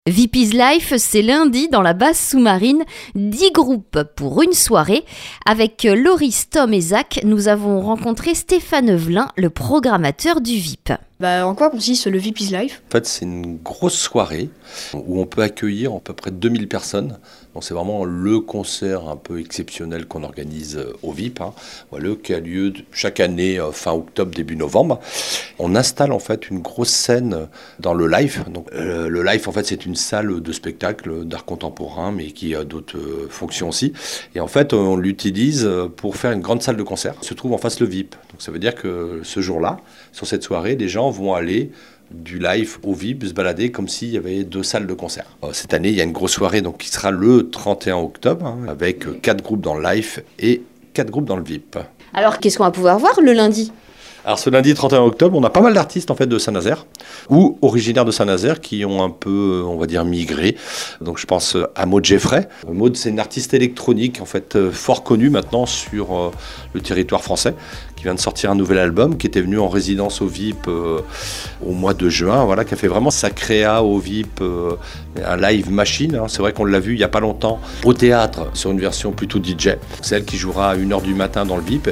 VIP is Life, c'est lundi dans la base sous-marine, 10 groupes pour une soirée. Avec Loris, Tom et Zach, nous avons rencontré Stéphane Evelin, le programmateur du VIP. En quoi consiste le VIP is Life ? En fait, c'est une grosse soirée où on peut accueillir à peu près 2000 personnes. Donc c'est vraiment le concert un peu exceptionnel qu'on organise au VIP, Voilà, qui a lieu chaque année fin octobre, début novembre. On installe en fait une grosse scène dans le live. Donc, le live, en fait, c'est une salle de spectacle d'art contemporain, mais qui a d'autres fonctions aussi. Et en fait, on l'utilise pour faire une grande salle de concert. Il se trouve en face le VIP. Donc ça veut dire que ce jour-là, sur cette soirée, les gens vont aller du live au VIP, se balader comme s'il y avait 2 salles de concert. Cette année, il y a une grosse soirée donc, qui sera le 31 octobre, avec 4 groupes dans le live et 4 groupes dans le VIP. Alors, qu'est-ce qu'on va pouvoir voir le lundi ? Alors ce lundi 31 octobre, on a pas mal d'artistes en fait de Saint-Nazaire ou originaires de Saint-Nazaire qui ont un peu, on va dire, migré. Donc je pense à Maud Geffray. Maud, c'est une artiste électronique en fait fort connue maintenant sur le territoire français, qui vient de sortir un nouvel album, qui était venu en résidence au VIP au mois de juin, voilà, qui a fait vraiment sa créa au VIP, un live machine. C'est vrai qu'on l'a vu il y a pas longtemps au théâtre sur une version plutôt DJ. C'est elle qui jouera à 1h du matin dans le VIP.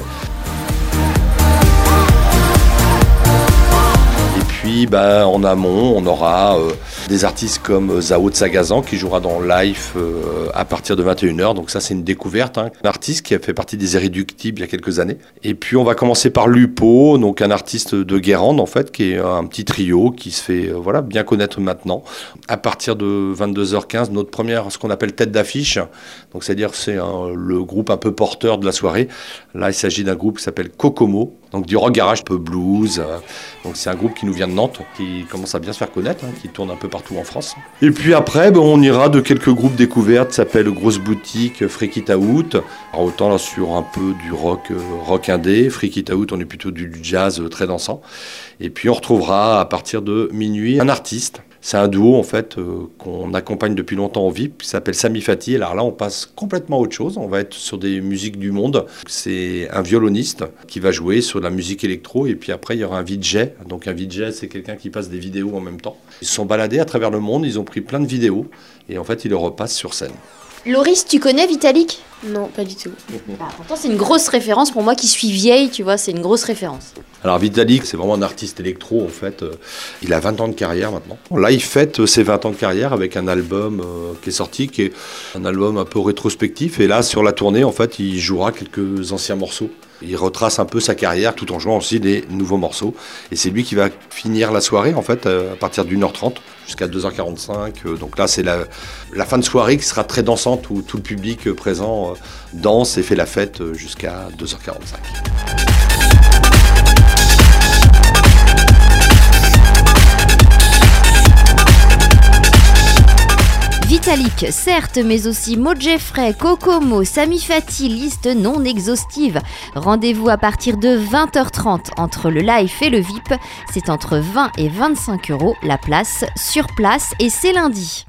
Puis en amont, on aura des artistes comme Zao de Sagazan qui jouera dans live à partir de 21h. Donc ça, c'est une découverte. Un artiste qui a fait partie des Irréductibles il y a quelques années. Et puis, on va commencer par Lupo, donc un artiste de Guérande, en fait, qui est un petit trio qui se fait bien connaître maintenant. À partir de 22h15, notre première, ce qu'on appelle tête d'affiche. Donc, c'est-à-dire c'est le groupe un peu porteur de la soirée. Là, il s'agit d'un groupe qui s'appelle Kokomo. Donc du rock garage, un peu blues. Donc c'est un groupe qui nous vient de Nantes, qui commence à bien se faire connaître, qui tourne un peu partout en France. Et puis après, on ira de quelques groupes découvertes, ça s'appelle Grosse Boutique, Freak It Out. Alors autant là sur un peu du rock indé, Freak It Out, on est plutôt du jazz très dansant. Et puis on retrouvera à partir de minuit un artiste. C'est un duo en fait qu'on accompagne depuis longtemps au VIP, qui s'appelle Sami Fati. Alors là, on passe complètement à autre chose. On va être sur des musiques du monde. C'est un violoniste qui va jouer sur la musique électro. Et puis après, il y aura un VJ. Donc un VJ, c'est quelqu'un qui passe des vidéos en même temps. Ils se sont baladés à travers le monde. Ils ont pris plein de vidéos. Et en fait, ils le repassent sur scène. Loris, tu connais Vitalik ? Non, pas du tout. Pourtant, c'est une grosse référence pour moi qui suis vieille, tu vois, c'est une grosse référence. Alors Vitalik, c'est vraiment un artiste électro en fait. Il a 20 ans de carrière maintenant. Là, il fête ses 20 ans de carrière avec un album qui est sorti, qui est un album un peu rétrospectif. Et là, sur la tournée, en fait, il jouera quelques anciens morceaux. Il retrace un peu sa carrière tout en jouant aussi des nouveaux morceaux. Et c'est lui qui va finir la soirée en fait à partir d'1h30 jusqu'à 2h45. Donc là, c'est la fin de soirée qui sera très dansante où tout le public présent danse et fait la fête jusqu'à 2h45. Vitalik, certes, mais aussi Maud Geffray, Kokomo, Sami Fati, liste non exhaustive. Rendez-vous à partir de 20h30 entre le live et le VIP. C'est entre 20 et 25 € la place, sur place, et c'est lundi.